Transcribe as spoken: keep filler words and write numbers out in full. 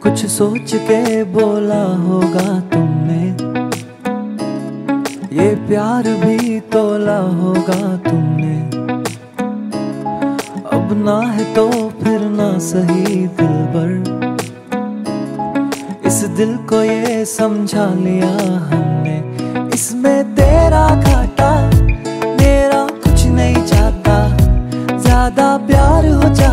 कुछ सोच के बोला होगा तुमने, ये प्यार भी तोला होगा तुमने। अब ना है तो फिर ना सही दिलबर, इस दिल को ये समझा लिया हमने। इसमें तेरा घाटा मेरा कुछ नहीं जाता, ज्यादा प्यार हो जाता